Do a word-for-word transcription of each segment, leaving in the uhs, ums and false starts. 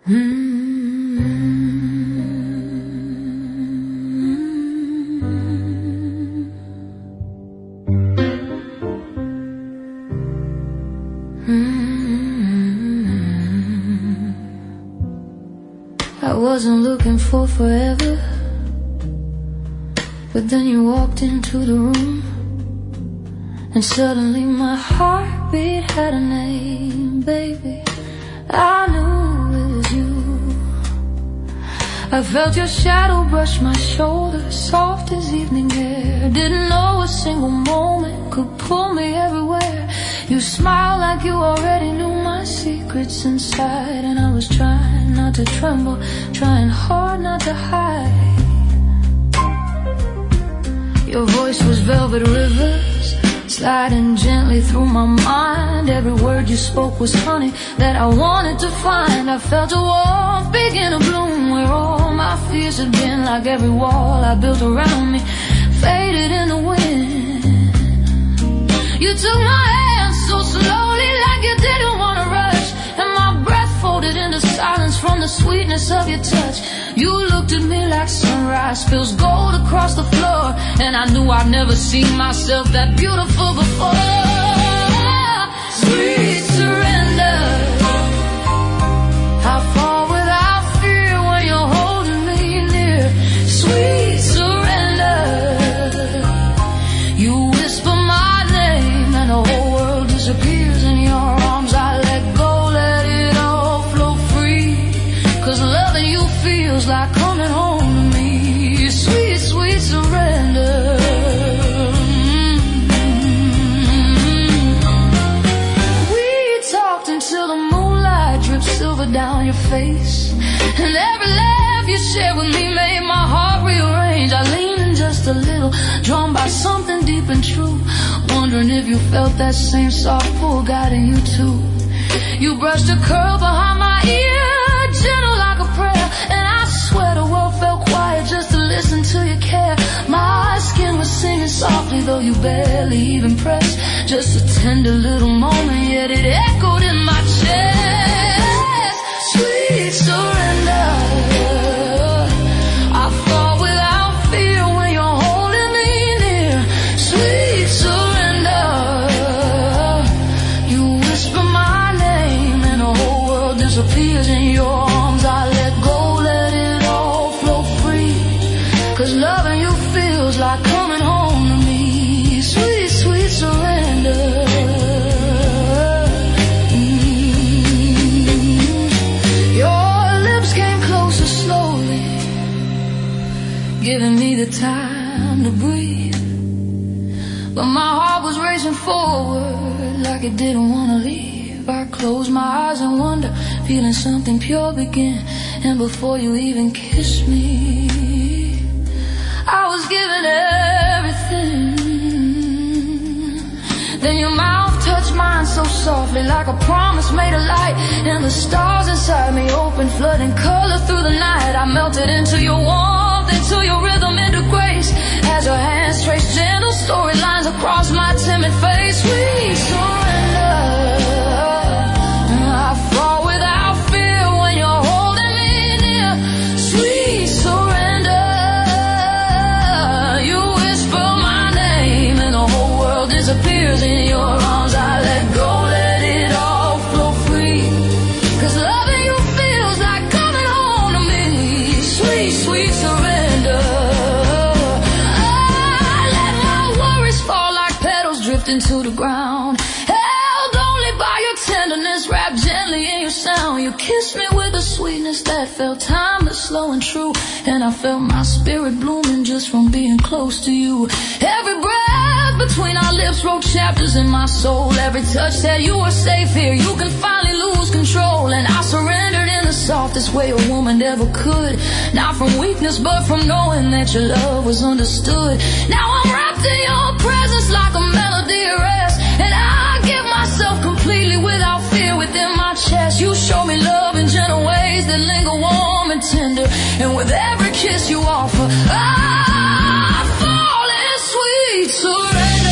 I wasn't looking for forever, but then you walked into the room, and suddenly my heartbeat had a name, baby. I knew it was you. I felt your shadow brush my shoulder, soft as evening air. Didn't know a single moment could pull me everywhere. You smiled like you already knew my secrets inside, and I was trying not to tremble, trying hard not to hide. Your voice was velvet rivers, sliding gently through my mind. Every word you spoke was honey that I wanted to find. I felt a warmth begin to bloom where all my fears had been. Like every wall I built around me faded in the wind. You took my hand so slowly, like you didn't want to rush, and my breath folded into silence from the sweetness of your touch. You looked at me like sunrise spills gold across the floor, and I knew I'd never seen myself that beautiful before. Sweet surrender, I fall without fear when you're holding me near. Sweet surrender, you whisper my name and the whole world disappears in your arms. I let go, let it all flow free, 'cause loving you feels like coming home to me. Sweet, sweet surrender. We talked until the moonlight dripped silver down your face, and every laugh you shared with me made my heart rearrange. I leaned in just a little, drawn by something deep and true, wondering if you felt that same soft pull guiding you too. You brushed a curl behind my ear, gentle like a prayer, and I swear the world felt quiet just to listen to your care. My skin was singing softly, though you barely even pressed. Just a tender little moment, yet it echoed in my chest. Sweet surrender, I fall without fear when you're holding me near. Sweet surrender, you whisper my name and the whole world disappears in your arms. I let go, let it all flow free, 'cause loving you feels like coming home to me. Sweet, sweet surrender. Mm. Your lips came closer slowly, giving me the time to breathe, but my heart was racing forward like it didn't want to leave. I closed my eyes and wonder, feeling something pure begin, and before you even kissed me, I was giving everything. Then your mouth touched mine so softly, like a promise made of light, and the stars inside me opened, flooding color through the night. I melted into your warmth, into your rhythm, into grace, as your hands traced gentle storylines across my timid face. Sweet surrender, I fall without fear when you're holding me near. Sweet surrender, you whisper my name and the whole world disappears in your arms. I let go, let it all flow free, 'cause loving you feels like coming home to me. Sweet, sweet surrender. I let my worries fall like petals drifting to the ground, held only by your tenderness, wrapped gently in your sound. You kissed me with a sweetness that felt timeless, slow and true, and I felt my spirit blooming just from being close to you. Every breath between our lips wrote chapters in my soul. Every touch said you were safe here, you can finally lose control, and I surrendered in the softest way a woman ever could, not from weakness but from knowing that your love was understood. Now I'm wrapped in your presence like a melody at rest, and I give myself completely without fear within my chest. You show me love in gentle ways that linger warm and tender, and with every kiss you offer, I fall in sweet surrender.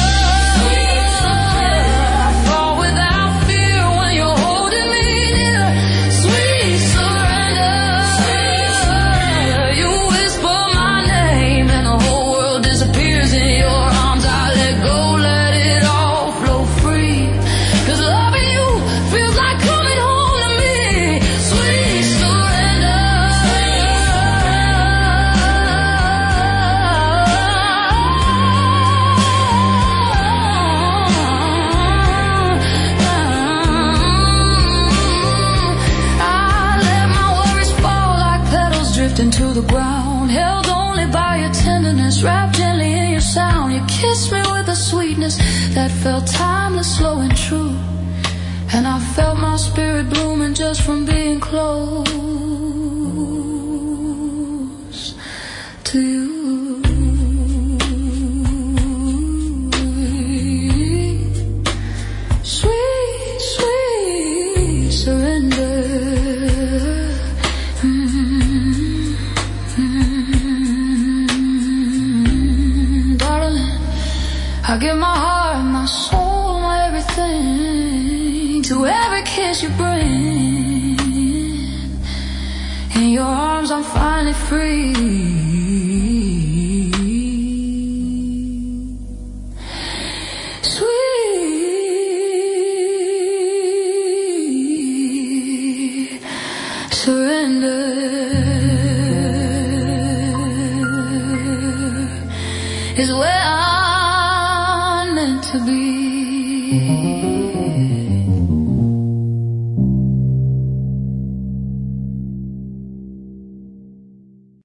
I fall without fear when you're holding me near. Sweet surrender. drifting to the ground, held only by your tenderness, wrapped gently in your sound. You kissed me with a sweetness that felt timeless, slow and true. And I felt my spirit blooming just from being close to you. Sweet, sweet surrender. Mm-hmm. Mm-hmm. Darling, I give my heart, my soul, my everything to every kiss you bring. In your arms I'm finally free. Sweet surrender is where I'm meant to be.